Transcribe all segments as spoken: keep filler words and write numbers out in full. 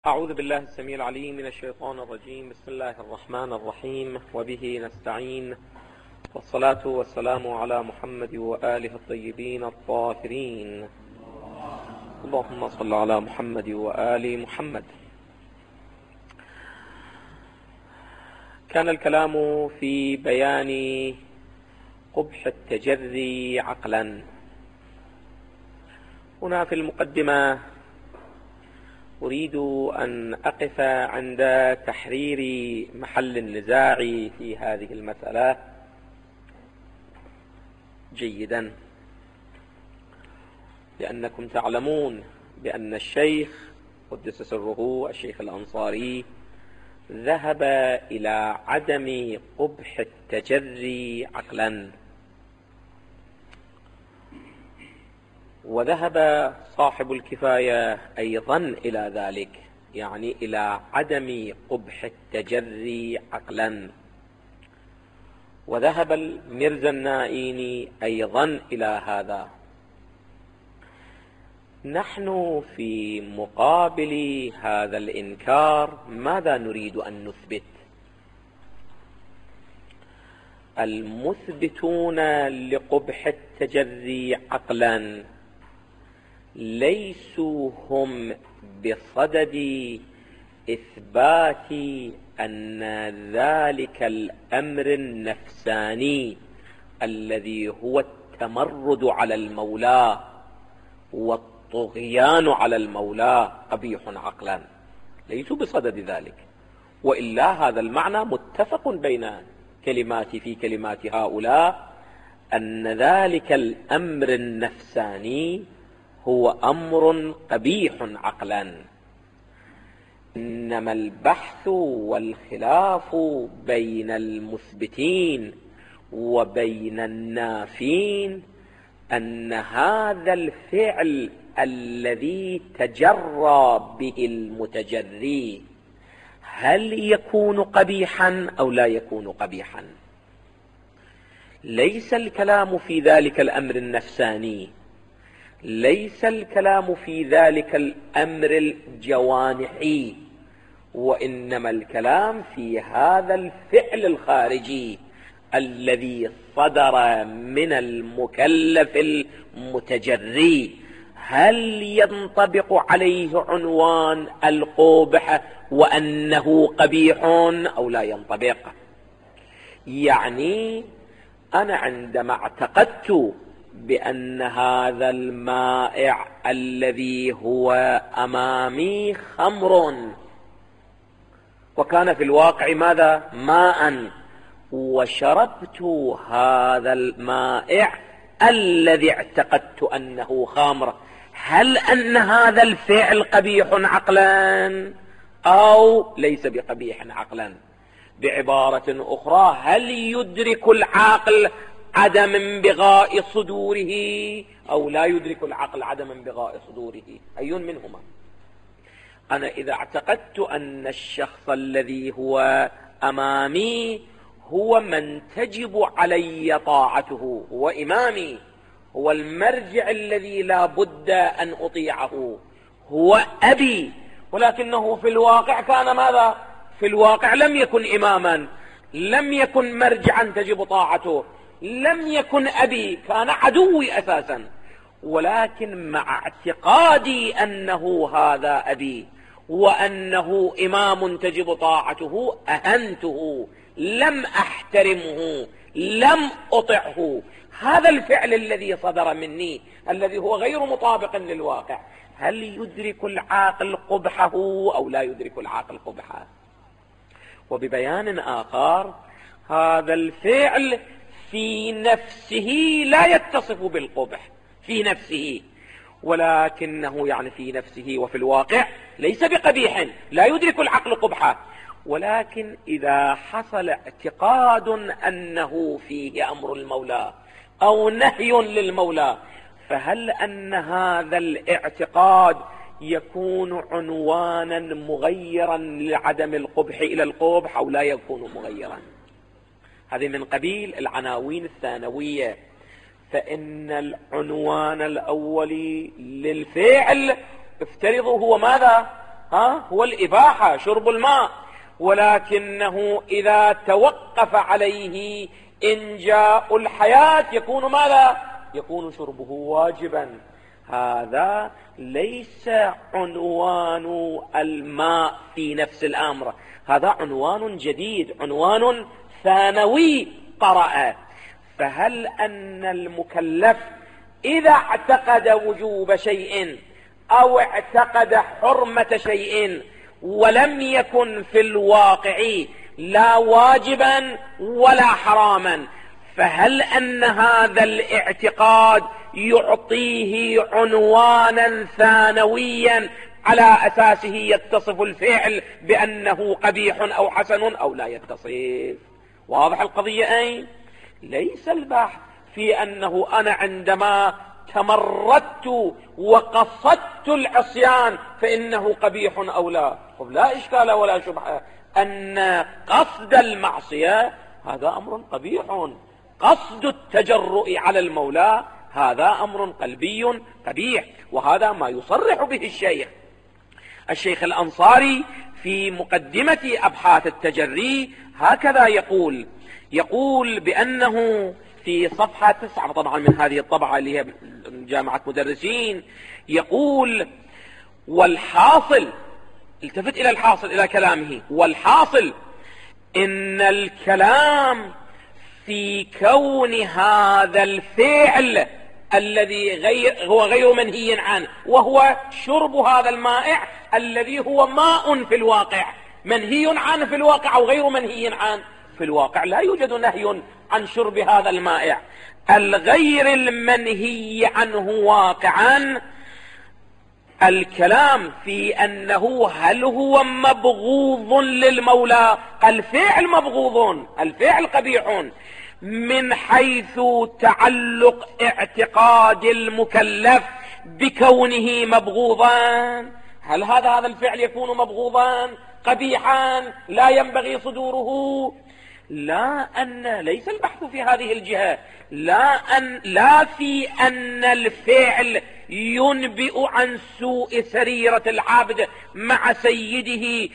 أعوذ بالله السميع العليم من الشيطان الرجيم. بسم الله الرحمن الرحيم، وبه نستعين، والصلاة والسلام على محمد وآله الطيبين الطاهرين. اللهم صل على محمد وآل محمد. كان الكلام في بيان قبح التجري عقلا. هنا في المقدمة أريد أن أقف عند تحرير محل النزاع في هذه المسألة جيدا، لأنكم تعلمون بأن الشيخ قدس سره الشيخ الأنصاري ذهب إلى عدم قبح التجري عقلا، وذهب صاحب الكفاية أيضا إلى ذلك، يعني إلى عدم قبح التجري عقلا، وذهب الميرزا النائيني أيضا إلى هذا. نحن في مقابل هذا الإنكار ماذا نريد أن نثبت؟ المثبتون لقبح التجري عقلا ليسوا هم بصدد إثبات أن ذلك الأمر النفساني الذي هو التمرد على المولى والطغيان على المولى قبيح عقلا، ليسوا بصدد ذلك، وإلا هذا المعنى متفق بين كلمات في كلمات هؤلاء أن ذلك الأمر النفساني هو أمر قبيح عقلا. إنما البحث والخلاف بين المثبتين وبين النافين أن هذا الفعل الذي تجرى به المتجري هل يكون قبيحا أو لا يكون قبيحا. ليس الكلام في ذلك الأمر النفساني، ليس الكلام في ذلك الأمر الجوانحي، وإنما الكلام في هذا الفعل الخارجي الذي صدر من المكلف المتجري، هل ينطبق عليه عنوان القبح وأنه قبيح أو لا ينطبق؟ يعني أنا عندما اعتقدت بأن هذا المائع الذي هو أمامي خمر، وكان في الواقع ماذا؟ ماء، وشربت هذا المائع الذي اعتقدت أنه خمر، هل أن هذا الفعل قبيح عقلا أو ليس بقبيح عقلا؟ بعبارة أخرى، هل يدرك العقل عدم انبغاء صدوره أو لا يدرك العقل عدم انبغاء صدوره؟ أي منهما؟ أنا إذا اعتقدت أن الشخص الذي هو أمامي هو من تجب علي طاعته، هو إمامي، هو المرجع الذي لا بد أن أطيعه، هو أبي، ولكنه في الواقع كان ماذا؟ في الواقع لم يكن إماما، لم يكن مرجعا تجب طاعته، لم يكن أبي، كان عدوي أساسا، ولكن مع اعتقادي أنه هذا أبي وأنه إمام تجب طاعته أهنته، لم أحترمه، لم أطعه. هذا الفعل الذي صدر مني الذي هو غير مطابق للواقع، هل يدرك العاقل قبحه أو لا يدرك العاقل قبحه؟ وببيان آخر، هذا الفعل في نفسه لا يتصف بالقبح في نفسه، ولكنه يعني في نفسه وفي الواقع ليس بقبيح، لا يدرك العقل قبحه، ولكن إذا حصل اعتقاد أنه فيه أمر المولى أو نهي للمولى، فهل أن هذا الاعتقاد يكون عنوانا مغيرا لعدم القبح إلى القبح أو لا يكون مغيرا؟ هذه من قبيل العناوين الثانوية. فإن العنوان الأولي للفعل افترضوا هو ماذا؟ ها هو الإباحة، شرب الماء، ولكنه إذا توقف عليه إنجاء الحياة يكون ماذا؟ يكون شربه واجبا. هذا ليس عنوان الماء في نفس الأمر، هذا عنوان جديد، عنوان ثانوي قرأ. فهل أن المكلف إذا اعتقد وجوب شيء أو اعتقد حرمة شيء ولم يكن في الواقع لا واجبا ولا حراما، فهل أن هذا الاعتقاد يعطيه عنوانا ثانويا على أساسه يتصف الفعل بأنه قبيح أو حسن أو لا يتصف؟ واضح القضية أين؟ ليس البحث في أنه أنا عندما تمردت وقصدت العصيان فإنه قبيح أو لا. لا إشكال ولا شبهة أن قصد المعصية هذا أمر قبيح، قصد التجرؤ على المولى هذا أمر قلبي قبيح، وهذا ما يصرح به الشيخ الشيخ الأنصاري في مقدمة أبحاث التجري. هكذا يقول يقول بأنه في صفحة تسعة طبعا من هذه الطبعة اللي هي جامعة مدرسين، يقول: والحاصل، التفت إلى الحاصل إلى كلامه، والحاصل إن الكلام في كون هذا الفعل الذي غير هو غير منهي عنه، وهو شرب هذا المائع الذي هو ماء في الواقع، منهي عنه في الواقع أو غير منهي عنه في الواقع، لا يوجد نهي عن شرب هذا المائع. الغير المنهي عنه واقعا الكلام في أنه هل هو مبغوض للمولى، الفعل مبغوض، الفعل قبيح، من حيث تعلق اعتقاد المكلف بكونه مبغوضا. هل هذا هذا الفعل يكون مبغوضا قبيحا لا ينبغي صدوره؟ لا، أن ليس البحث في هذه الجهة، لا أن لا في أن الفعل ينبئ عن سوء سريرة العبد مع سيده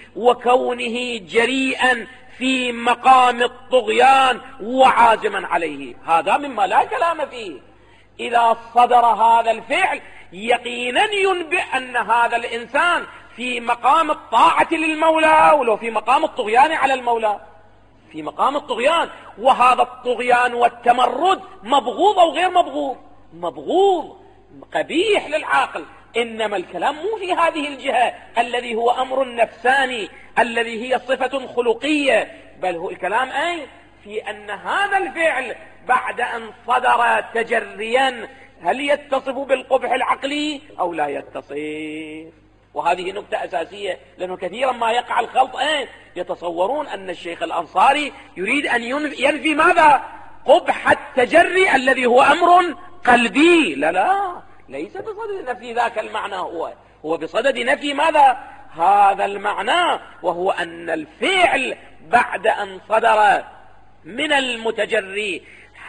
وكونه جريئا في مقام الطغيان وعازما عليه، هذا مما لا كلام فيه. إذا صدر هذا الفعل يقينا ينبئ أن هذا الإنسان في مقام الطاعة للمولى ولو في مقام الطغيان على المولى، في مقام الطغيان، وهذا الطغيان والتمرد مبغوض أو غير مبغوض؟ مبغوض، قبيح للعاقل. إنما الكلام مو في هذه الجهة الذي هو أمر نفساني الذي هي صفة خلقية، بل هو الكلام أي في أن هذا الفعل بعد أن صدر تجريا هل يتصف بالقبح العقلي أو لا يتصف. وهذه نقطة أساسية، لأنه كثيرا ما يقع الخلط أين يتصورون أن الشيخ الأنصاري يريد أن ينفي ماذا؟ قبح التجري الذي هو أمر قلبي. لا لا، ليس بصدد نفي ذاك المعنى، هو هو بصدد نفي ماذا؟ هذا المعنى، وهو أن الفعل بعد أن صدر من المتجري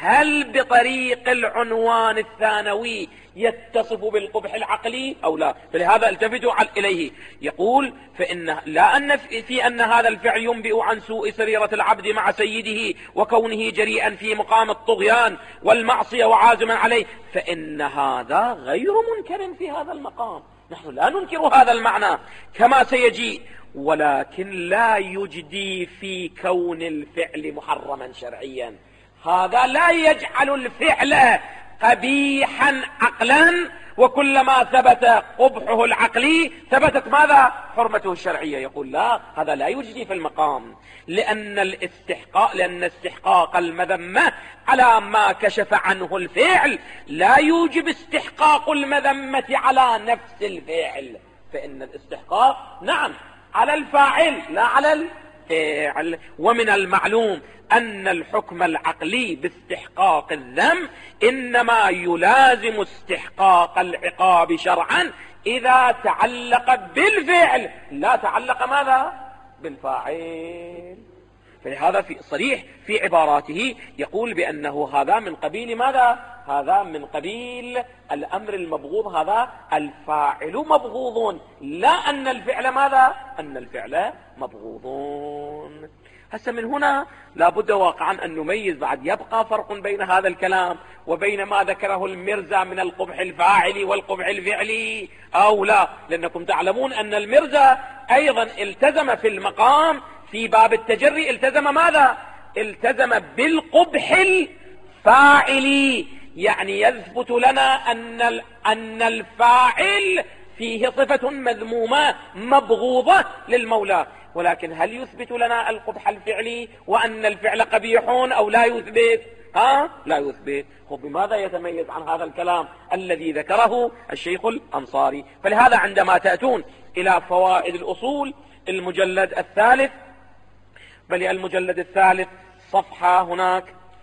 هل بطريق العنوان الثانوي يتصف بالقبح العقلي أو لا. فلهذا التفتوا إليه، يقول: فإن لا أن في أن هذا الفعل ينبئ عن سوء سريرة العبد مع سيده وكونه جريئا في مقام الطغيان والمعصية وعازما عليه، فإن هذا غير منكر في هذا المقام، نحن لا ننكر هذا المعنى كما سيجي، ولكن لا يجدي في كون الفعل محرما شرعيا. هذا لا يجعل الفعل قبيحا عقلا، وكلما ثبت قبحه العقلي ثبتت ماذا؟ حرمته الشرعية. يقول لا، هذا لا يجدي في المقام، لأن الاستحقاق لأن استحقاق المذمة على ما كشف عنه الفعل لا يوجب استحقاق المذمة على نفس الفعل، فإن الاستحقاق نعم على الفاعل لا على الفعل. ومن المعلوم أن الحكم العقلي باستحقاق الذنب إنما يلازم استحقاق العقاب شرعا إذا تعلق بالفعل، لا تعلق ماذا؟ بالفاعل. فلهذا في صريح في عباراته يقول بأنه هذا من قبيل ماذا؟ هذا من قبيل الأمر المبغوض، هذا الفاعل مبغوض، لا أن الفعل ماذا؟ أن الفعل مبغوضون. هسه من هنا لابد واقعا أن نميز، بعد يبقى فرق بين هذا الكلام وبين ما ذكره المرزا من القبح الفاعلي والقبح الفعلي أو لا، لأنكم تعلمون أن المرزا أيضا التزم في المقام في باب التجري، التزم ماذا؟ التزم بالقبح الفاعلي، يعني يثبت لنا أن أن الفاعل فيه صفة مذمومة مبغوضة للمولى، ولكن هل يثبت لنا القبح الفعلي وأن الفعل قبيح أو لا يثبت؟ ها؟ لا يثبت. بماذا يتميز عن هذا الكلام الذي ذكره الشيخ الأنصاري؟ فلهذا عندما تأتون إلى فوائد الأصول المجلد الثالث، بل المجلد الثالث صفحة هناك،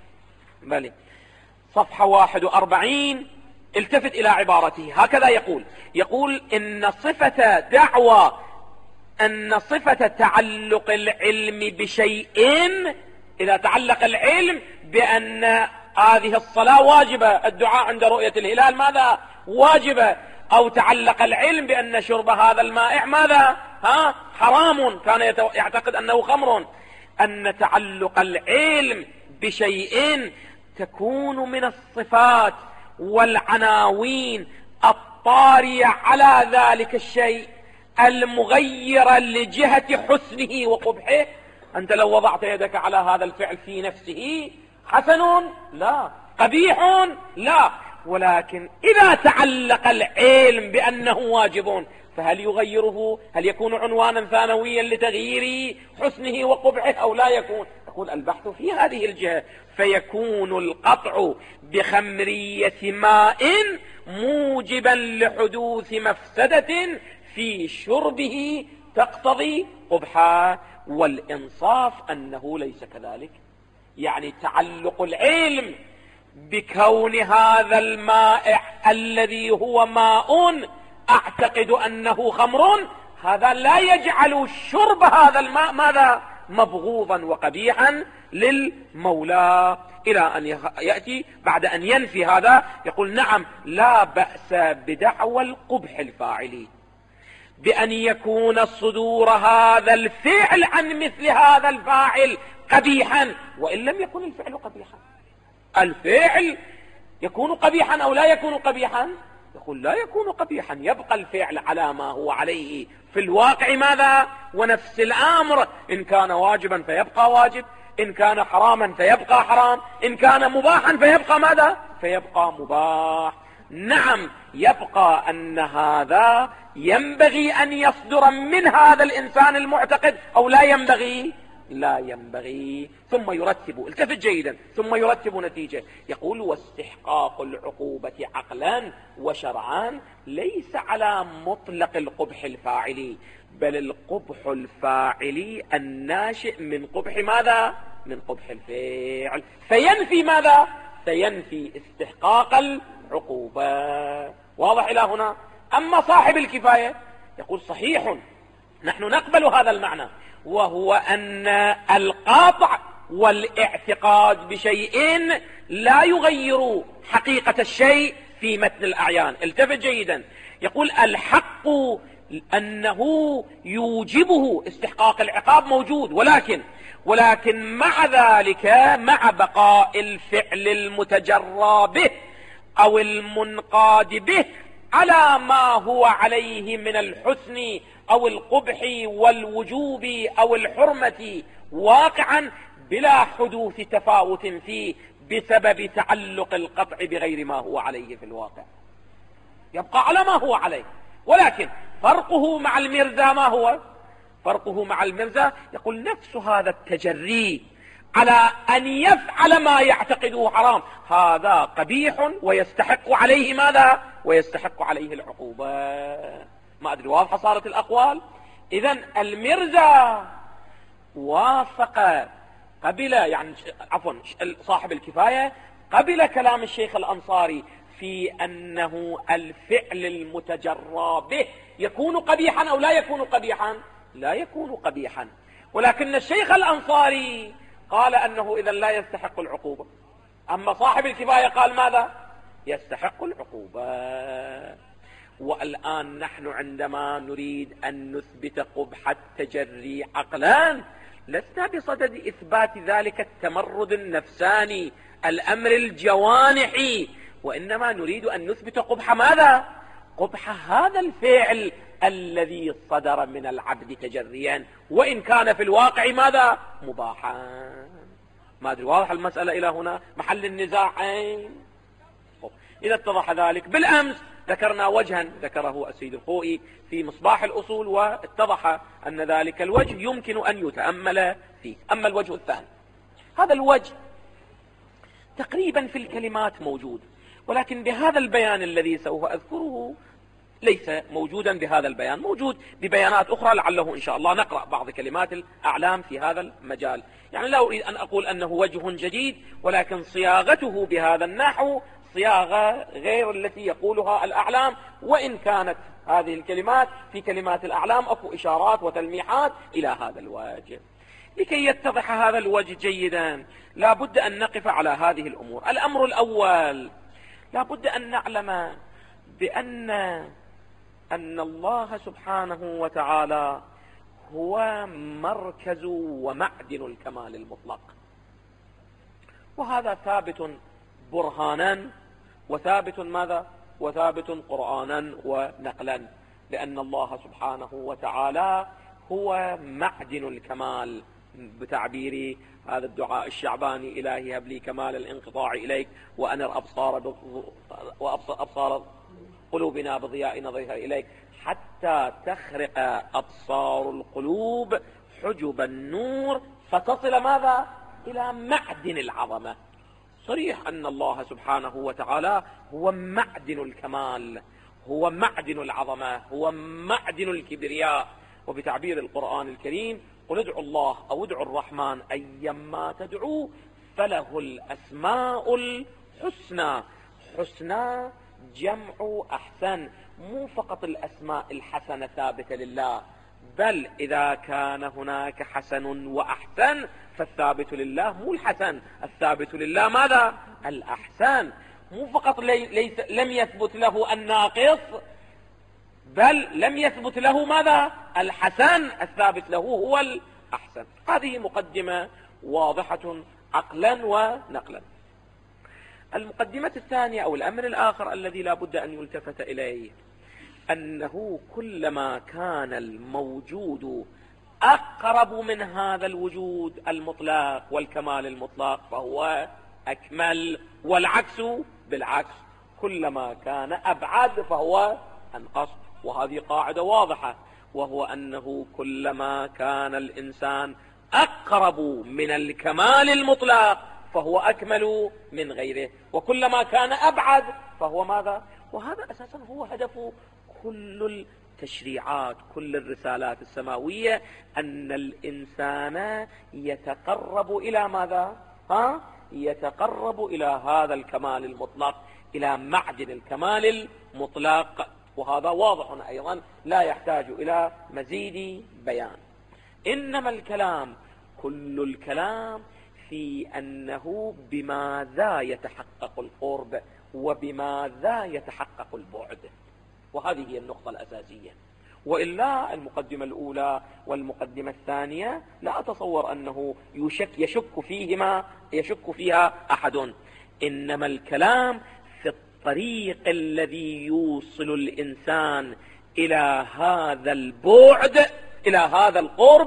بل صفحة واحد وأربعين، التفت إلى عبارته هكذا يقول يقول إن صفة دعوى أن صفة تعلق العلم بشيء، إذا تعلق العلم بأن هذه الصلاة واجبة، الدعاء عند رؤية الهلال ماذا؟ واجبة، أو تعلق العلم بأن شرب هذا المائع ماذا؟ ها؟ حرام، كان يعتقد أنه خمر. أن تعلق العلم بشيء تكون من الصفات والعناوين الطارية على ذلك الشيء المغيرة لجهة حسنه وقبحه. أنت لو وضعت يدك على هذا الفعل في نفسه حسن؟ لا. قبيح؟ لا. ولكن إذا تعلق العلم بأنه واجب فهل يغيره؟ هل يكون عنوانا ثانويا لتغيير حسنه وقبحه أو لا يكون؟ يقول البحث في هذه الجهة، فيكون القطع بخمرية ماء موجبا لحدوث مفسدة في شربه تقتضي قبحا، والإنصاف أنه ليس كذلك. يعني تعلق العلم بكون هذا المائع الذي هو ماء أعتقد أنه خمر، هذا لا يجعل شرب هذا الماء ماذا؟ مبغوضا وقبيحا للمولى، إلى أن يأتي بعد أن ينفي هذا يقول نعم لا بأس بدعوى القبح الفاعلي بأن يكون صدور هذا الفعل عن مثل هذا الفاعل قبيحا، وإن لم يكن الفعل قبيحا. الفعل يكون قبيحا أو لا يكون قبيحا؟ يقول لا يكون قبيحا، يبقى الفعل على ما هو عليه في الواقع ماذا؟ ونفس الأمر، إن كان واجبا فيبقى واجب، إن كان حراما فيبقى حرام، إن كان مباحا فيبقى ماذا؟ فيبقى مباح. نعم يبقى أن هذا ينبغي أن يصدر من هذا الإنسان المعتقد أو لا ينبغي؟ لا ينبغي. ثم يرتب، التفت جيدا، ثم يرتب نتيجة يقول واستحقاق العقوبة عقلا وشرعا ليس على مطلق القبح الفاعلي، بل القبح الفاعلي الناشئ من قبح ماذا؟ من قبح الفعل، فينفي ماذا؟ فينفي استحقاق العقوبة. واضح إلى هنا؟ أما صاحب الكفاية يقول صحيح نحن نقبل هذا المعنى، وهو أن القاطع والاعتقاد بشيء لا يغير حقيقة الشيء في متن الأعيان. التفت جيدا، يقول الحق أنه يوجبه استحقاق العقاب موجود، ولكن ولكن مع ذلك مع بقاء الفعل المتجرى به أو المنقاد به على ما هو عليه من الحسن أو القبح والوجوب أو الحرمة واقعا بلا حدوث تفاوت فيه بسبب تعلق القطع بغير ما هو عليه في الواقع، يبقى على ما هو عليه. ولكن فرقه مع المرزا ما هو؟ فرقه مع المرزا يقول نفس هذا التجري على أن يفعل ما يعتقده حرام هذا قبيح ويستحق عليه ماذا؟ ويستحق عليه العقوبة. ما أدري واضحة صارت الأقوال؟ إذن المرزا وافق قبل، يعني عفوا صاحب الكفاية قبل كلام الشيخ الأنصاري في أنه الفعل المتجرى به يكون قبيحا أو لا يكون قبيحا؟ لا يكون قبيحا. ولكن الشيخ الأنصاري قال أنه إذا لا يستحق العقوبة. أما صاحب الكفاية قال ماذا؟ يستحق العقوبة. والآن نحن عندما نريد أن نثبت قبح التجري عقلا لسنا بصدد إثبات ذلك التمرد النفساني الأمر الجوانحي، وإنما نريد أن نثبت قبح ماذا؟ قبح هذا الفعل الذي صدر من العبد تجريا، وإن كان في الواقع ماذا؟ مباحا. ما أدري واضح المسألة إلى هنا؟ محل النزاع أين؟ إذا اتضح ذلك، بالأمس ذكرنا وجها ذكره السيد الخوئي في مصباح الأصول، واتضح أن ذلك الوجه يمكن أن يتأمل فيه. أما الوجه الثاني، هذا الوجه تقريبا في الكلمات موجود، ولكن بهذا البيان الذي سوف أذكره ليس موجودا بهذا البيان، موجود ببيانات أخرى، لعله إن شاء الله نقرأ بعض كلمات الأعلام في هذا المجال. يعني لا أريد أن أقول أنه وجه جديد، ولكن صياغته بهذا النحو صياغة غير التي يقولها الأعلام، وإن كانت هذه الكلمات في كلمات الأعلام أكو إشارات وتلميحات إلى هذا الوجه. لكي يتضح هذا الوجه جيدا لا بد أن نقف على هذه الأمور. الأمر الأول، لا بد أن نعلم بأن أن الله سبحانه وتعالى هو مركز ومعدن الكمال المطلق، وهذا ثابت برهانا وثابت ماذا؟ وثابت قرآنا ونقلا، لأن الله سبحانه وتعالى هو معدن الكمال، بتعبير هذا الدعاء الشعباني: إلهي هب لي كمال الانقطاع إليك وأنر أبصار وأبصار قلوبنا بضياء نظرها إليك حتى تخرق أبصار القلوب حجب النور فتصل ماذا؟ إلى معدن العظمة. صريح أن الله سبحانه وتعالى هو معدن الكمال، هو معدن العظمة، هو معدن الكبرياء. وبتعبير القرآن الكريم: قل ادعوا الله أو ادعوا الرحمن أيما تدعوا فله الأسماء الحسنى. حسنى جمع أحسن، مو فقط الأسماء الحسنة ثابتة لله، بل إذا كان هناك حسن وأحسن فالثابت لله مو الحسن، الثابت لله ماذا؟ الأحسن. مو فقط ليس لم يثبت له الناقص، بل لم يثبت له ماذا؟ الحسن، الثابت له هو الأحسن. هذه مقدمة واضحة عقلا ونقلا. المقدمة الثانية أو الأمر الآخر الذي لا بد أن يلتفت إليه أنه كلما كان الموجود أقرب من هذا الوجود المطلق والكمال المطلق فهو أكمل، والعكس بالعكس، كلما كان أبعد فهو أنقص. وهذه قاعدة واضحة، وهو أنه كلما كان الإنسان أقرب من الكمال المطلق فهو أكمل من غيره، وكلما كان أبعد فهو ماذا؟ وهذا أساسا هو هدف كل التشريعات، كل الرسالات السماوية، أن الإنسان يتقرب إلى ماذا؟ ها؟ يتقرب إلى هذا الكمال المطلق، إلى معدن الكمال المطلق. وهذا واضح أيضا لا يحتاج إلى مزيد بيان. إنما الكلام، كل الكلام في أنه بماذا يتحقق القرب وبماذا يتحقق البعد، وهذه هي النقطة الأساسية. وإلا المقدمة الأولى والمقدمة الثانية لا أتصور أنه يشك يشك فيهما يشك فيها أحد. إنما الكلام في الطريق الذي يوصل الإنسان إلى هذا البعد، إلى هذا القرب،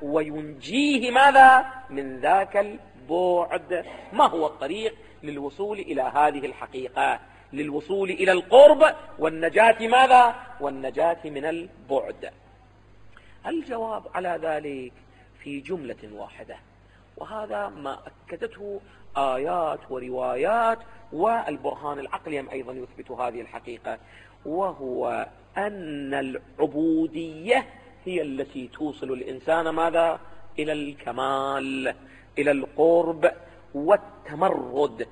وينجيه ماذا؟ من ذاك البعد. ما هو الطريق للوصول إلى هذه الحقيقة، للوصول إلى القرب والنجاة ماذا؟ والنجاة من البعد. الجواب على ذلك في جملة واحدة، وهذا ما أكدته آيات وروايات، والبرهان العقلي أيضا يثبت هذه الحقيقة، وهو أن العبودية هي التي توصل الإنسان ماذا؟ إلى الكمال، إلى القرب. والتمرد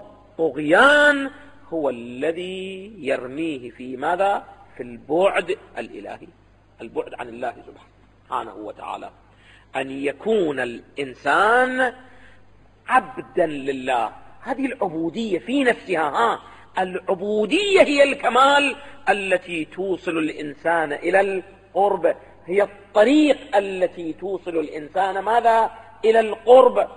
والطغيان هو الذي يرميه في ماذا؟ في البعد الإلهي، البعد عن الله سبحانه وتعالى. أن يكون الإنسان عبدا لله. هذه العبودية في نفسها، ها العبودية هي الكمال التي توصل الإنسان إلى القرب، هي الطريق التي توصل الإنسان ماذا؟ إلى القرب.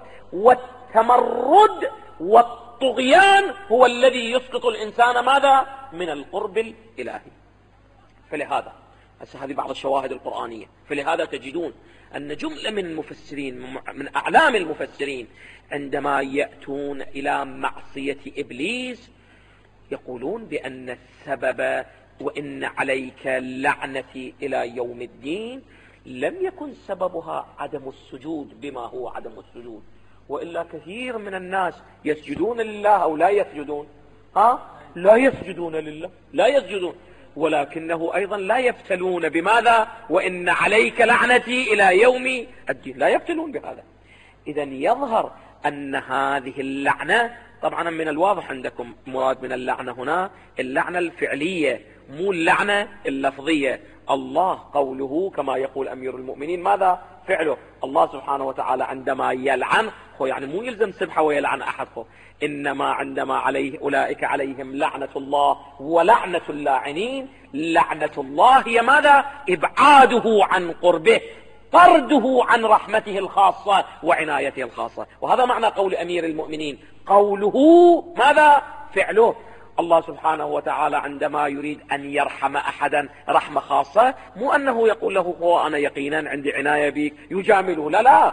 والتمرد والطغيان هو الذي يسقط الإنسان ماذا؟ من القرب الإلهي. فلهذا هذه بعض الشواهد القرآنية، فلهذا تجدون أن جملة من المفسرين، من أعلام المفسرين، عندما يأتون إلى معصية إبليس يقولون بأن السبب وإن عليك لعنتي إلى يوم الدين لم يكن سببها عدم السجود بما هو عدم السجود، وإلا كثير من الناس يسجدون لله أو لا يسجدون، ها لا يسجدون لله، لا يسجدون، ولكنه أيضا لا يفتلون بماذا؟ وإن عليك لعنتي إلى يوم الدين، لا يفتلون بهذا. إذن يظهر أن هذه اللعنة، طبعا من الواضح عندكم مراد من اللعنة هنا اللعنة الفعلية مو اللعنة اللفظية. الله قوله كما يقول أمير المؤمنين ماذا؟ فعله. الله سبحانه وتعالى عندما يلعن هو يعني مو يلزم سبحة ويلعن أحد، إنما عندما عليه أولئك عليهم لعنة الله ولعنة اللاعنين. لعنة الله هي ماذا؟ إبعاده عن قربه، طرده عن رحمته الخاصة وعنايته الخاصة. وهذا معنى قول أمير المؤمنين، قوله ماذا؟ فعله. الله سبحانه وتعالى عندما يريد أن يرحم أحدا رحمة خاصة مو أنه يقول له هو أنا يقينا عندي عناية بك يجامله، لا لا،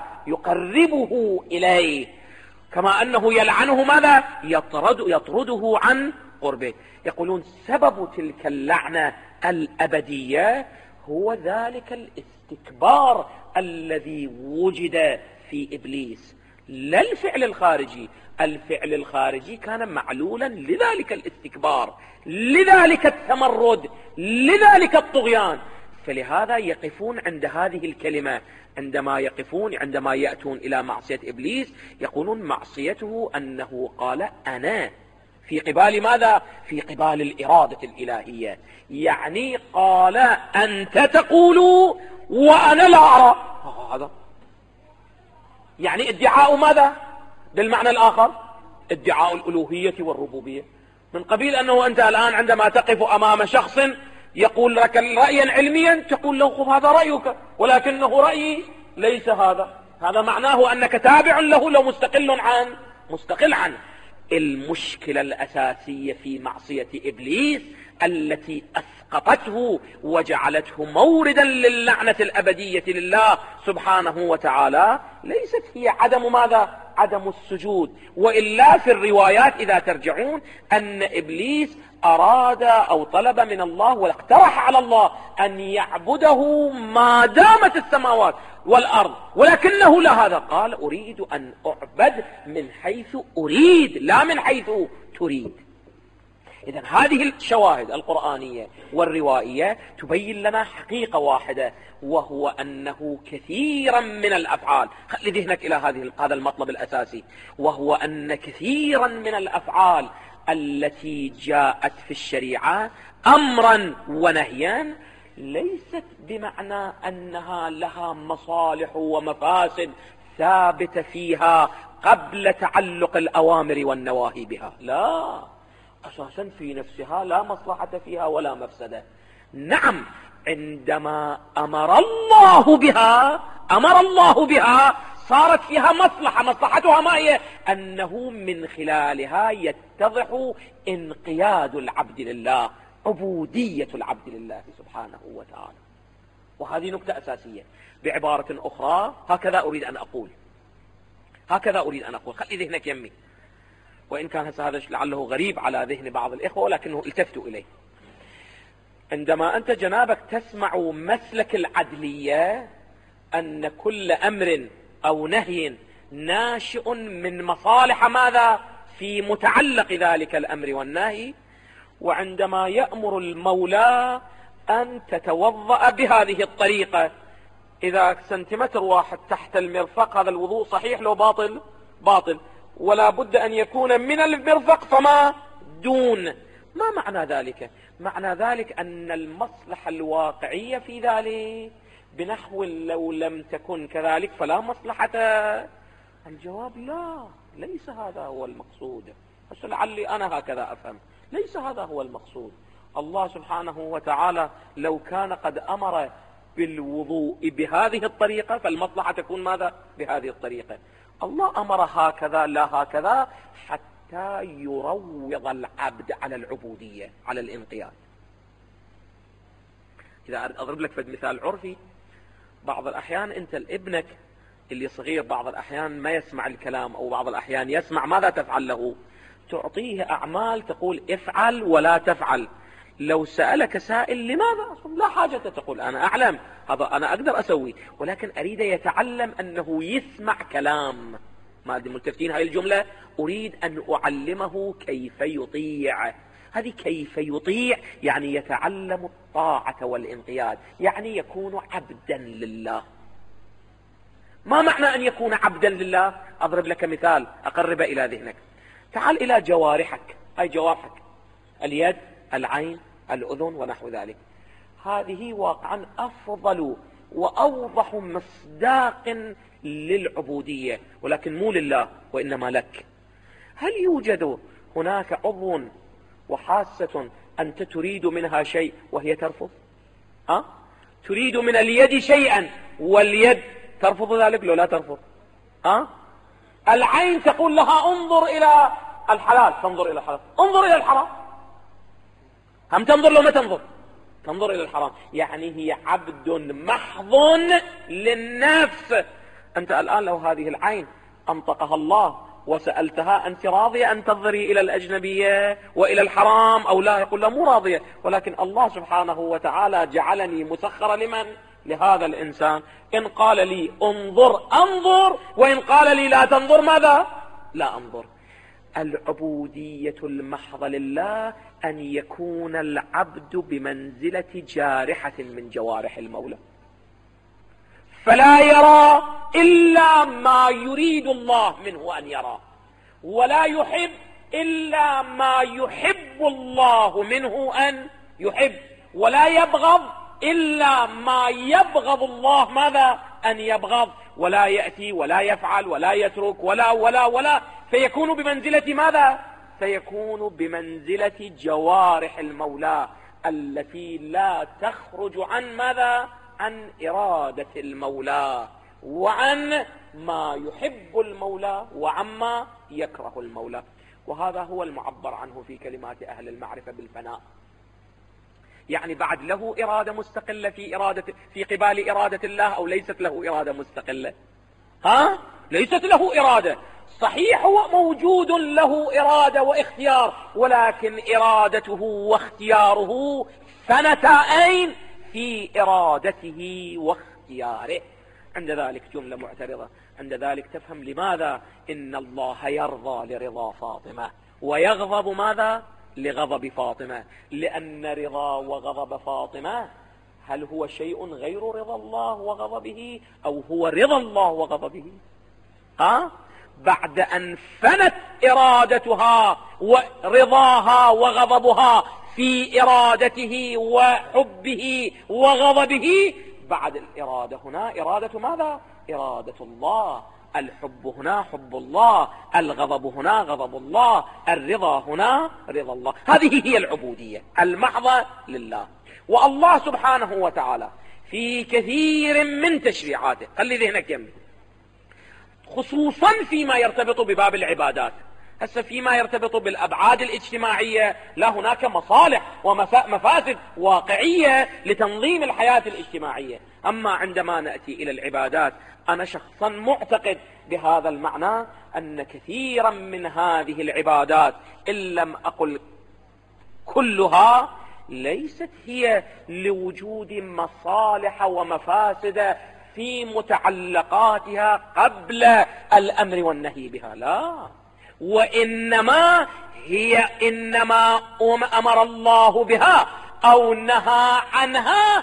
يقربه إليه. كما أنه يلعنه ماذا؟ يطرد يطرده عن قربه. يقولون سبب تلك اللعنة الأبدية هو ذلك الاستكبار الذي وجد في إبليس، لا الفعل الخارجي. الفعل الخارجي كان معلولا لذلك الاستكبار، لذلك التمرد، لذلك الطغيان. فلهذا يقفون عند هذه الكلمة، عندما يقفون عندما يأتون إلى معصية إبليس يقولون معصيته أنه قال أنا في قبال ماذا؟ في قبال الإرادة الإلهية. يعني قال أنت تقول وأنا لا أرى، هذا يعني ادعاء ماذا؟ بالمعنى الآخر ادعاء الألوهية والربوبية، من قبيل أنه أنت الآن عندما تقف أمام شخص يقول لك رأيا علميا تقول له خذ هذا رأيك، ولكنه رأيي ليس هذا. هذا معناه أنك تابع له لو مستقل عن مستقل عنه. المشكلة الأساسية في معصية إبليس التي أسقطته وجعلته موردا للعنة الأبدية لله سبحانه وتعالى ليست هي عدم ماذا؟ عدم السجود. وإلا في الروايات إذا ترجعون أن إبليس أراد أو طلب من الله واقترح على الله أن يعبده ما دامت السماوات والأرض، ولكنه لا، هذا قال أريد أن أعبد من حيث أريد لا من حيث تريد. إذن هذه الشواهد القرآنية والروائية تبين لنا حقيقة واحدة، وهو أنه كثيرا من الأفعال، خلي ذهنك إلى هذه هذا المطلب الأساسي، وهو أن كثيرا من الأفعال التي جاءت في الشريعة أمرا ونهيا ليست بمعنى أنها لها مصالح ومفاسد ثابتة فيها قبل تعلق الأوامر والنواهي بها، لا، أساسا في نفسها لا مصلحة فيها ولا مفسدة. نعم عندما أمر الله بها أمر الله بها صارت فيها مصلحة. مصلحتها ما هي؟ أنه من خلالها يتضح انقياد العبد لله، عبودية العبد لله سبحانه وتعالى. وهذه نقطة أساسية. بعبارة أخرى هكذا أريد أن أقول هكذا أريد أن أقول خلي ذهنك يمي، وإن كان هذا لعله غريب على ذهن بعض الإخوة ولكنه التفتوا إليه. عندما أنت جنابك تسمع مسلك العدلية أن كل أمر أو نهي ناشئ من مصالح ماذا؟ في متعلق ذلك الأمر والنهي، وعندما يأمر المولى أن تتوضأ بهذه الطريقة، إذا سنتيمتر واحد تحت المرفق هذا الوضوء صحيح لو باطل؟ باطل، ولا بد أن يكون من المرفق فما دون. ما معنى ذلك؟ معنى ذلك أن المصلحة الواقعية في ذلك بنحو لو لم تكن كذلك فلا مصلحة. الجواب لا، ليس هذا هو المقصود. بس لعلي أنا هكذا أفهم، ليس هذا هو المقصود. الله سبحانه وتعالى لو كان قد أمر بالوضوء بهذه الطريقة فالمصلحة تكون ماذا؟ بهذه الطريقة. الله أمر هكذا لا هكذا حتى يروض العبد على العبودية، على الانقياد. إذا أضرب لك فد مثال عرفي، بعض الأحيان أنت لابنك اللي صغير بعض الأحيان ما يسمع الكلام أو بعض الأحيان يسمع، ماذا تفعل له؟ تعطيه أعمال تقول افعل ولا تفعل. لو سألك سائل لماذا؟ لا حاجة، تقول أنا أعلم هذا، أنا أقدر أسوي، ولكن أريد يتعلم أنه يسمع كلام. ما أدري ملتفتين هاي الجملة؟ أريد أن أعلمه كيف يطيع. هذه كيف يطيع يعني يتعلم الطاعة والانقياد، يعني يكون عبدا لله. ما معنى أن يكون عبدا لله؟ أضرب لك مثال أقرب إلى ذهنك. تعال إلى جوارحك، أي جوارحك، اليد، العين، الأذن ونحو ذلك. هذه واقعا أفضل وأوضح مصداق للعبودية، ولكن مو لله وإنما لك. هل يوجد هناك عضو وحاسة أنت تريد منها شيء وهي ترفض؟ أه؟ تريد من اليد شيئا واليد ترفض ذلك لو لا ترفض؟ أه؟ العين تقول لها انظر إلى الحلال، تنظر إلى الحلال. انظر إلى الحرام، هم تنظر لو ما تنظر؟ تنظر إلى الحرام. يعني هي عبد محض للنفس. أنت الآن لو هذه العين أنطقها الله وسألتها أنت راضية أن تنظري إلى الأجنبية وإلى الحرام أو لا؟ يقول لا مو راضية، ولكن الله سبحانه وتعالى جعلني مسخرة لمن؟ لهذا الإنسان. إن قال لي انظر أنظر، وإن قال لي لا تنظر ماذا؟ لا أنظر. العبودية المحضة لله أن يكون العبد بمنزلة جارحة من جوارح المولى، فلا يرى إلا ما يريد الله منه أن يرى، ولا يحب إلا ما يحب الله منه أن يحب، ولا يبغض إلا ما يبغض الله ماذا؟ أن يبغض، ولا يأتي ولا يفعل ولا يترك ولا ولا ولا فيكون بمنزلة ماذا؟ فيكون بمنزلة جوارح المولى التي لا تخرج عن ماذا؟ عن إرادة المولى، وعن ما يحب المولى، وعما يكره المولى. وهذا هو المعبر عنه في كلمات أهل المعرفة بالفناء. يعني بعد له إرادة مستقلة في إرادة في قبال إرادة الله، أو ليست له إرادة مستقلة؟ ها؟ ليست له إرادة. صحيح هو موجود له إرادة واختيار، ولكن إرادته واختياره فنتا أين؟ في إرادته واختياره. عند ذلك جملة معترضة، عند ذلك تفهم لماذا إن الله يرضى لرضا فاطمة ويغضب ماذا؟ لغضب فاطمة. لأن رضا وغضب فاطمة هل هو شيء غير رضا الله وغضبه، أو هو رضا الله وغضبه؟ ها؟ بعد أن فنت إرادتها ورضاها وغضبها في إرادته وحبه وغضبه، بعد الإرادة هنا إرادة ماذا؟ إرادة الله. الحب هنا حب الله، الغضب هنا غضب الله، الرضا هنا رضا الله. هذه هي العبودية المحضة لله. والله سبحانه وتعالى في كثير من تشريعاته، خلي ذهنك يمي، خصوصا فيما يرتبط بباب العبادات. هسه فيما يرتبط بالأبعاد الاجتماعية لا، هناك مصالح ومفاسد واقعية لتنظيم الحياة الاجتماعية. أما عندما نأتي إلى العبادات، أنا شخصا معتقد بهذا المعنى أن كثيرا من هذه العبادات إن لم أقل كلها ليست هي لوجود مصالح ومفاسد في متعلقاتها قبل الأمر والنهي بها، لا، وإنما هي إنما أمر الله بها أو نهى عنها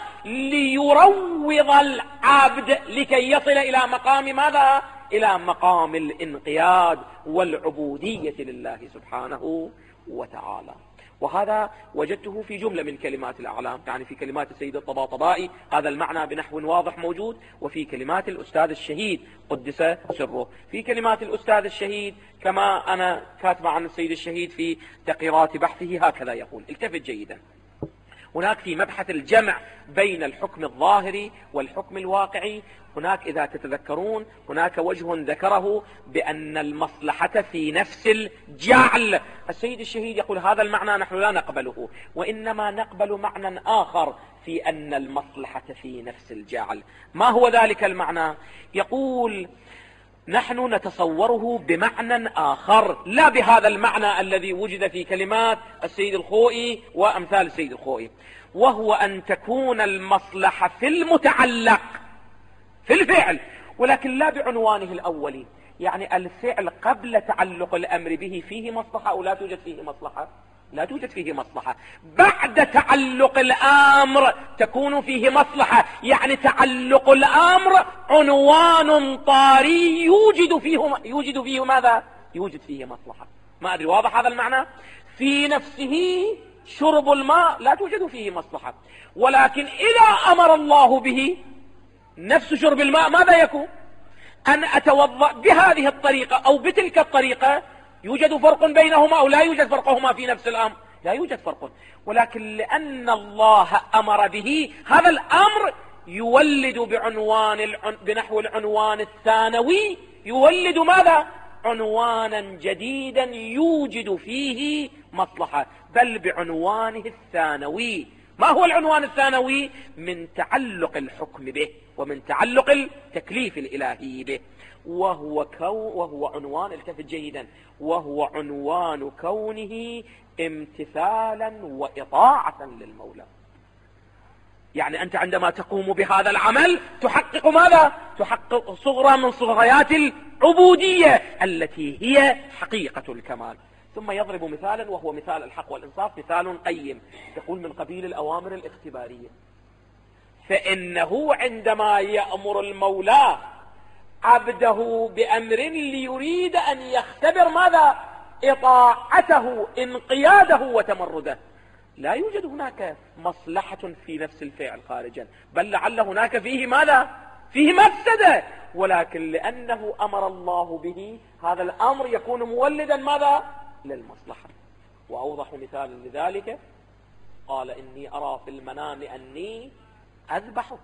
ليروض العبد لكي يصل إلى مقام ماذا؟ إلى مقام الانقياد والعبودية لله سبحانه وتعالى. وهذا وجدته في جملة من كلمات الأعلام، يعني في كلمات السيد الطباطبائي هذا المعنى بنحو واضح موجود، وفي كلمات الأستاذ الشهيد قدس سره. في كلمات الأستاذ الشهيد كما أنا كاتب عن السيد الشهيد في تقريرات بحثه هكذا يقول، التفت جيدا. هناك في مبحث الجمع بين الحكم الظاهري والحكم الواقعي، هناك إذا تتذكرون هناك وجه ذكره بأن المصلحة في نفس الجعل. السيد الشهيد يقول هذا المعنى نحن لا نقبله، وإنما نقبل معنى آخر في أن المصلحة في نفس الجعل. ما هو ذلك المعنى؟ يقول نحن نتصوره بمعنى آخر، لا بهذا المعنى الذي وجد في كلمات السيد الخوئي وأمثال السيد الخوئي، وهو أن تكون المصلحة في المتعلق في الفعل، ولكن لا بعنوانه الأولي. يعني الفعل قبل تعلق الأمر به فيه مصلحة أو لا توجد فيه مصلحة؟ لا توجد فيه مصلحة. بعد تعلق الأمر تكون فيه مصلحة، يعني تعلق الأمر عنوان طاري يوجد فيه يوجد فيه ماذا؟ يوجد فيه مصلحة. ما أدري واضح هذا المعنى؟ في نفسه شرب الماء لا توجد فيه مصلحة، ولكن إذا أمر الله به نفس شرب الماء ماذا يكون؟ أن أتوضأ بهذه الطريقة أو بتلك الطريقة، يوجد فرق بينهما أو لا يوجد فرقهما في نفس الأمر؟ لا يوجد فرق، ولكن لأن الله أمر به هذا الأمر يولد بعنوان العن... بنحو العنوان الثانوي، يولد ماذا؟ عنوانا جديدا يوجد فيه مصلحة، بل بعنوانه الثانوي. ما هو العنوان الثانوي؟ من تعلق الحكم به ومن تعلق التكليف الإلهي به، وهو, كو وهو عنوان، التفت جيدا، وهو عنوان كونه امتثالا وإطاعة للمولى. يعني أنت عندما تقوم بهذا العمل تحقق ماذا؟ تحقق صغرى من صغريات العبودية التي هي حقيقة الكمال. ثم يضرب مثالا وهو مثال الحق والإنصاف، مثال قيم، يقول من قبيل الأوامر الاختبارية. فإنه عندما يأمر المولى عبده بأمر ليريد أن يختبر ماذا؟ إطاعته، انقياده وتمرده، لا يوجد هناك مصلحة في نفس الفعل خارجا، بل لعل هناك فيه ماذا؟ فيه مفسدة، ولكن لأنه أمر الله به هذا الأمر يكون مولدا ماذا؟ للمصلحة. وأوضح مثال لذلك قال إني أرى في المنام أني أذبحك.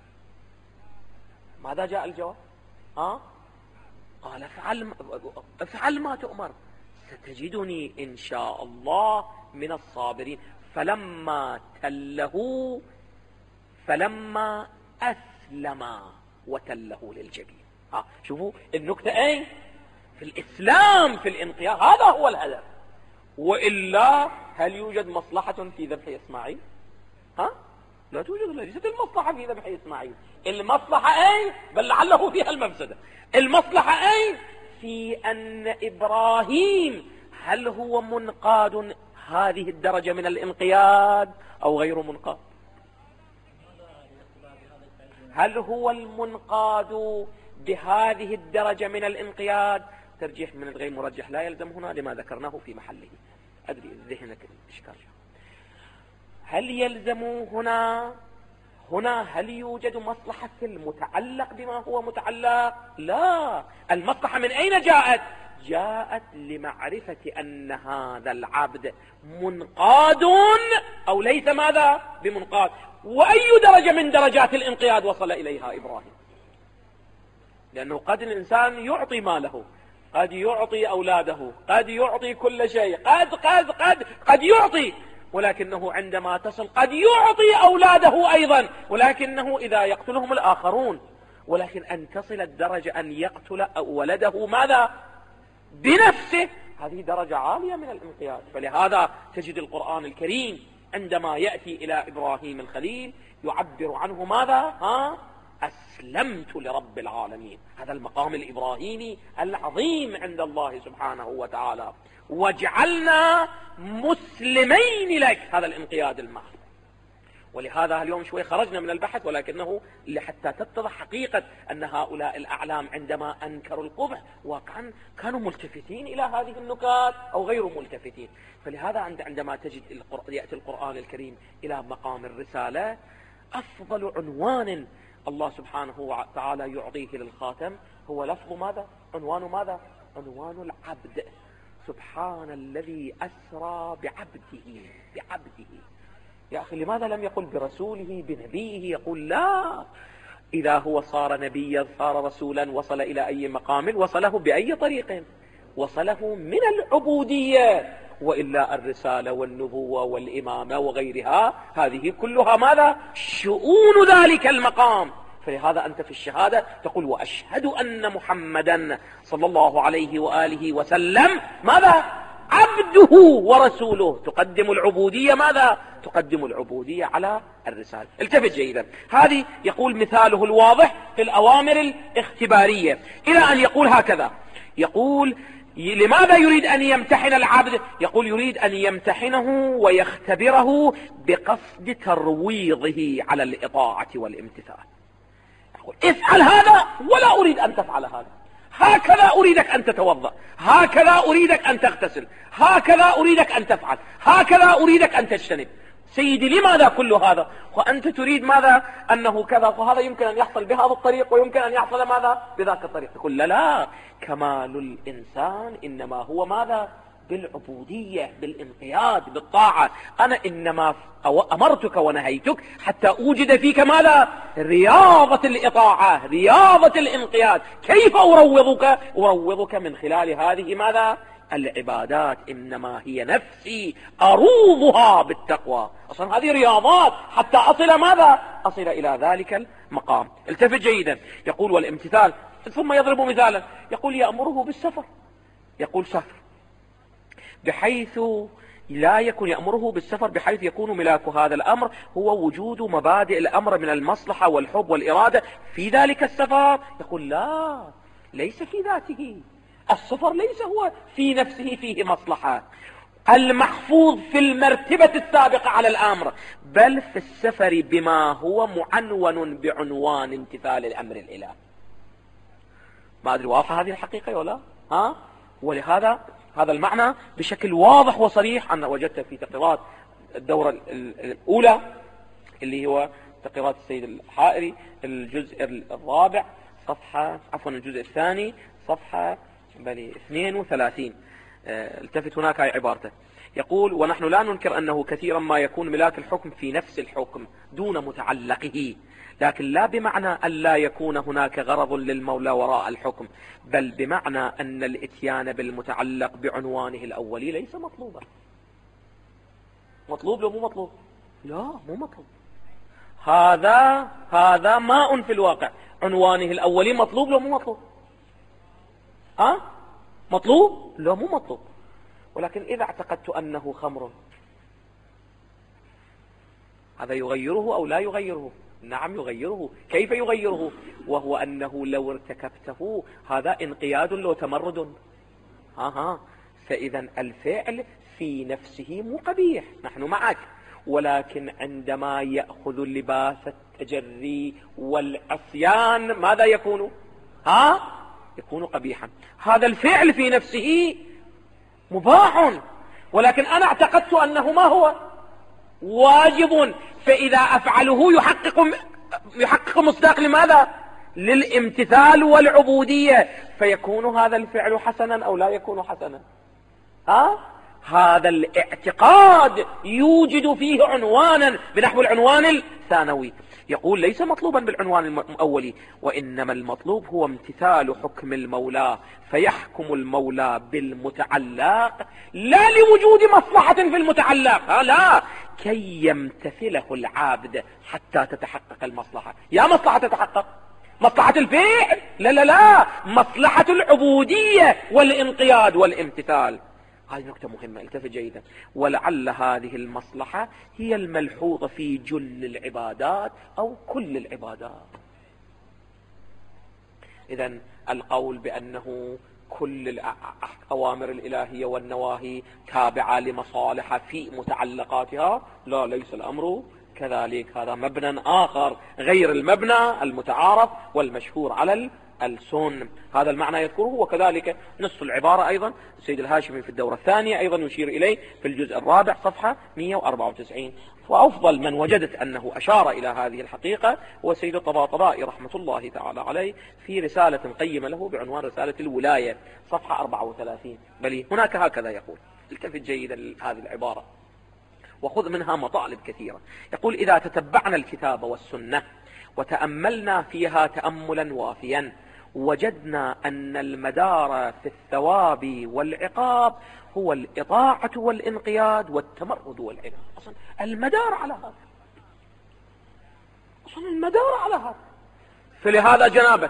ماذا جاء الجواب؟ ها؟ قال افعل افعل ما تؤمر ستجدني إن شاء الله من الصابرين. فلما تله فلما أسلم وتله للجبين. ها شوفوا النكتة أين؟ في الإسلام، في الانقياد، هذا هو الهدف. وإلا هل يوجد مصلحة في ذبح إسماعيل؟ ها؟ لا توجد، ليست المصلحة في ذبح إسماعيل. المصلحة أين؟ بل لعله فيها المفسدة. المصلحة أين؟ في أن إبراهيم هل هو منقاد هذه الدرجة من الانقياد أو غير منقاد؟ هل هو المنقاد بهذه الدرجة من الانقياد؟ ترجيح من الغير مرجح لا يلزم هنا لما ذكرناه في محله. أدري ذهنك الإشكال. هل يلزم هنا هنا هل يوجد مصلحة المتعلق بما هو متعلق؟ لا. المصلحة من أين جاءت؟ جاءت لمعرفة أن هذا العبد منقاد أو ليس ماذا؟ بمنقاد. وأي درجة من درجات الانقياد وصل إليها إبراهيم؟ لأنه قد الإنسان يعطي ماله، قد يعطي أولاده، قد يعطي كل شيء، قد قد قد قد يعطي، ولكنه عندما تصل قد يعطي أولاده أيضا، ولكنه إذا يقتلهم الآخرون. ولكن أن تصل الدرجة أن يقتل ولده ماذا؟ بنفسه، هذه درجة عالية من الانقياد. فلهذا تجد القرآن الكريم عندما يأتي إلى إبراهيم الخليل يعبر عنه ماذا؟ ها؟ أسلمت لرب العالمين. هذا المقام الإبراهيمي العظيم عند الله سبحانه وتعالى. واجعلنا مسلمين لك، هذا الانقياد المعنى. ولهذا اليوم شوي خرجنا من البحث، ولكنه لحتى تتضح حقيقة أن هؤلاء الأعلام عندما أنكروا القبح واقعا كانوا ملتفتين إلى هذه النكات أو غير ملتفتين. فلهذا عندما تجد يأتي القرآن الكريم إلى مقام الرسالة، أفضل عنوان الله سبحانه وتعالى يعطيه للخاتم هو لفظ ماذا؟ عنوان ماذا؟ عنوان العبد. سبحان الذي أسرى بعبده بعبده. يا أخي لماذا لم يقل برسوله بنبيه؟ يقول لا، إذا هو صار نبيا صار رسولا وصل إلى أي مقام وصله بأي طريق؟ وصله من العبودية، وإلا الرسالة والنبوة والإمامة وغيرها هذه كلها ماذا؟ شؤون ذلك المقام. فلهذا أنت في الشهادة تقول وأشهد أن محمدا صلى الله عليه وآله وسلم ماذا؟ عبده ورسوله. تقدم العبودية ماذا؟ تقدم العبودية على الرسالة. التفت جيدا، هذه يقول مثاله الواضح في الأوامر الاختبارية، إلى أن يقول هكذا، يقول لماذا يريد أن يمتحن العبد؟ يقول يريد أن يمتحنه ويختبره بقصد ترويضه على الإطاعة والامتثال. يقول افعل هذا ولا أريد أن تفعل هذا، هكذا أريدك أن تتوضأ، هكذا أريدك أن تغتسل، هكذا أريدك أن تفعل، هكذا أريدك أن تجتنب. سيدي لماذا كل هذا وأنت تريد ماذا؟ أنه كذا، فهذا يمكن أن يحصل بهذا الطريق ويمكن أن يحصل ماذا؟ بذاك الطريق. تقول لا لا، كمال الإنسان إنما هو ماذا؟ بالعبودية، بالانقياد، بالطاعة. أنا إنما أمرتك ونهيتك حتى أوجد فيك ماذا؟ رياضة الإطاعة، رياضة الانقياد. كيف أروضك؟ أروضك من خلال هذه ماذا؟ العبادات. إنما هي نفسي أروضها بالتقوى. أصلا هذه رياضات حتى أصل ماذا؟ أصل إلى ذلك المقام. التفت جيدا، يقول والامتثال، ثم يضرب مثالا، يقول يأمره بالسفر، يقول سفر بحيث لا يكون يأمره بالسفر بحيث يكون ملاك هذا الأمر هو وجود مبادئ الأمر من المصلحة والحب والإرادة في ذلك السفر. يقول لا، ليس في ذاته، السفر ليس هو في نفسه فيه مصلحة المحفوظ في المرتبة السابقة على الأمر، بل في السفر بما هو معنون بعنوان امتثال الأمر الإلهي. ما أدري واضحة هذه الحقيقة ولا ها؟ ولهذا هذا المعنى بشكل واضح وصريح أنا وجدته في تقريرات الدورة الأولى اللي هو تقريرات السيد الحائري الجزء الرابع صفحة عفوا الجزء الثاني صفحة بلي اثنين وثلاثين. التفت هناك هاي عبارته، يقول ونحن لا ننكر أنه كثيرا ما يكون ملاك الحكم في نفس الحكم دون متعلقه، لكن لا بمعنى أن لا يكون هناك غرض للمولى وراء الحكم، بل بمعنى أن الاتيان بالمتعلق بعنوانه الأولي ليس مطلوبا. مطلوب لو مو مطلوب؟ لا مو مطلوب. هذا هذا ماء في الواقع. عنوانه الأولي مطلوب لو مو مطلوب؟ ها؟ مطلوب لو مو مطلوب. ولكن إذا اعتقدت أنه خمر هذا يغيره أو لا يغيره؟ نعم يغيره. كيف يغيره؟ وهو أنه لو ارتكبته هذا انقياد لو تمرد. ها ها فإذا الفعل في نفسه مو قبيح، نحن معك، ولكن عندما يأخذ لباس التجري والعصيان ماذا يكون؟ ها يكون قبيحا. هذا الفعل في نفسه مباح، ولكن أنا اعتقدت أنه ما هو؟ واجب. فإذا أفعله يحقق يحقق مصداق لماذا؟ للامتثال والعبودية، فيكون هذا الفعل حسنا أو لا يكون حسنا؟ ها؟ هذا الاعتقاد يوجد فيه عنوانا بنحو العنوان الثانوي. يقول ليس مطلوبا بالعنوان الأولي، وإنما المطلوب هو امتثال حكم المولى، فيحكم المولى بالمتعلق لا لوجود مصلحة في المتعلق، ها لا، كي يمتثله العابد حتى تتحقق المصلحة. يا مصلحة تتحقق؟ مصلحة الفعل؟ لا لا لا، مصلحة العبودية والانقياد والامتثال. هذه نقطة مهمة، التفت جيدا. ولعل هذه المصلحة هي الملحوظة في جل العبادات أو كل العبادات. إذن القول بأنه كل الأوامر الإلهية والنواهي تابعة لمصالح في متعلقاتها، لا، ليس الأمر كذلك هذا مبنى آخر غير المبنى المتعارف والمشهور على الألسن. هذا المعنى يذكره، وكذلك نصف العبارة أيضا السيد الهاشمي في الدورة الثانية أيضا يشير إليه في الجزء الرابع صفحة مئة وأربعة وتسعين. وأفضل من وجدت أنه أشار إلى هذه الحقيقة هو السيد الطباطبائي رحمة الله تعالى عليه في رسالة قيمة له بعنوان رسالة الولاية صفحة أربعة وثلاثين. بل هناك هكذا يقول، التفت جيدا لهذه العبارة وخذ منها مطالب كثيرة. يقول: إذا تتبعنا الكتاب والسنة وتأملنا فيها تأملا وافيا وجدنا أن المدار في الثواب والعقاب هو الإطاعة والإنقياد والتمرد والعناد. أصلا المدار على هذا، أصلا المدار على هذا. فلهذا جنابك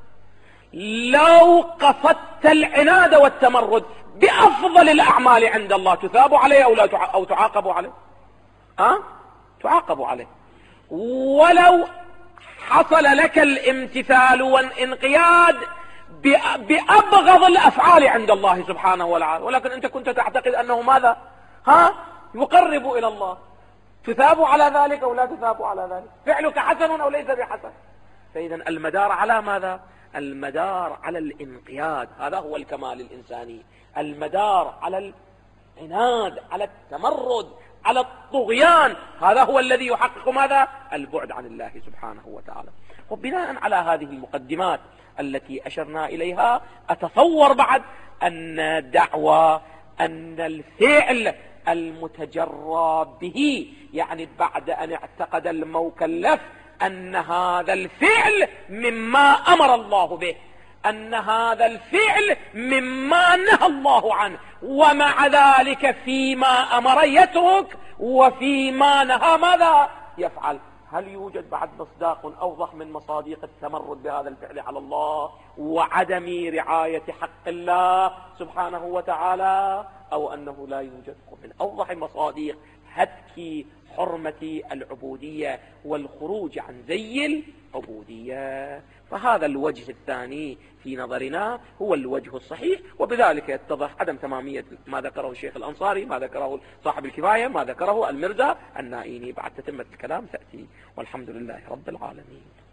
لو قصدت العناد والتمرد بأفضل الأعمال عند الله تثاب عليه أو, لا تع... أو تعاقب عليه. أه؟ تعاقب عليه. ولو حصل لك الامتثال والانقياد بأبغض الأفعال عند الله سبحانه وتعالى، ولكن أنت كنت تعتقد أنه ماذا؟ ها؟ يقرب إلى الله، تثاب على ذلك أو لا تثاب على ذلك؟ فعلك حسن أو ليس بحسن؟ فإذا المدار على ماذا؟ المدار على الانقياد، هذا هو الكمال الإنساني. المدار على العناد، على التمرد، على الطغيان، هذا هو الذي يحقق ماذا؟ البعد عن الله سبحانه وتعالى. وبناء على هذه المقدمات التي أشرنا إليها، أتصور بعد أن دعوى أن الفعل المتجرى به، يعني بعد أن اعتقد المكلف أن هذا الفعل مما أمر الله به، أن هذا الفعل مما نهى الله عنه، ومع ذلك فيما أمر يترك وفيما نهى ماذا يفعل. هل يوجد بعد مصداق أوضح من مصادق التمرد بهذا الفعل على الله وعدم رعاية حق الله سبحانه وتعالى، أو أنه لا يوجد؟ من أوضح مصادق هتك حرمة العبودية والخروج عن زي العبودية. فهذا الوجه الثاني في نظرنا هو الوجه الصحيح، وبذلك يتضح عدم تمامية ما ذكره الشيخ الأنصاري، ما ذكره صاحب الكفاية، ما ذكره المرزا النائيني. بعد تتمة الكلام تأتي، والحمد لله رب العالمين.